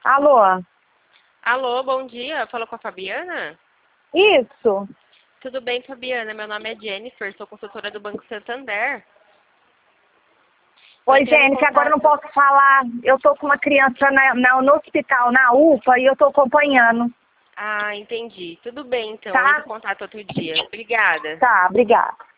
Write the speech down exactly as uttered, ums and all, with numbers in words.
Alô? Alô, bom dia. Falou com a Fabiana? Isso. Tudo bem, Fabiana? Meu nome é Jennifer, sou consultora do Banco Santander. Oi, Entrando em Jennifer, agora eu não contato. posso falar. Eu tô com uma criança na, na- no hospital, na U P A, e eu tô acompanhando. Ah, entendi. Tudo bem, então. Entre Tá? em contato outro dia. Obrigada. Tá, obrigada.